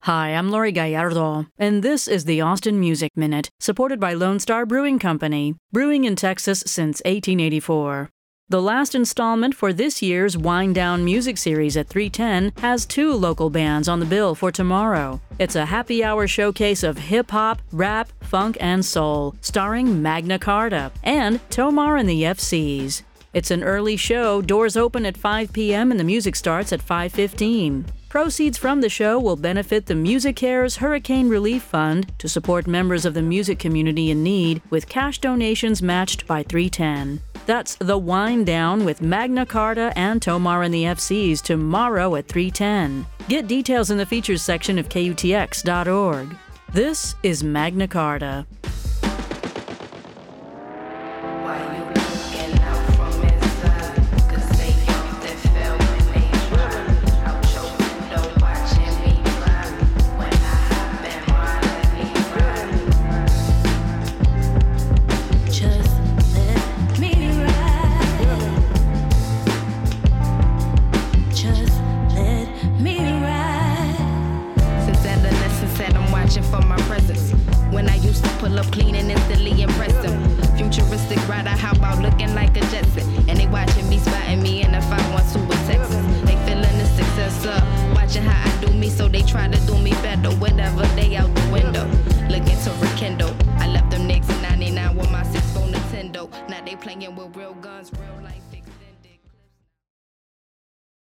Hi, I'm Lori Gallardo, and this is the Austin Music Minute, supported by Lone Star Brewing Company, brewing in Texas since 1884. The last installment for this year's Wind Down music series at 310 has two local bands on the bill for tomorrow. It's a happy hour showcase of hip-hop, rap, funk, and soul, starring Magna Carta and Tomar and the FCs. It's an early show, doors open at 5 p.m. and the music starts at 5:15. Proceeds from the show will benefit the MusiCares Hurricane Relief Fund to support members of the music community in need, with cash donations matched by 310. That's The Wind Down with Magna Carta and Tomar and the FCs tomorrow at 310. Get details in the features section of KUTX.org. This is Magna Carta.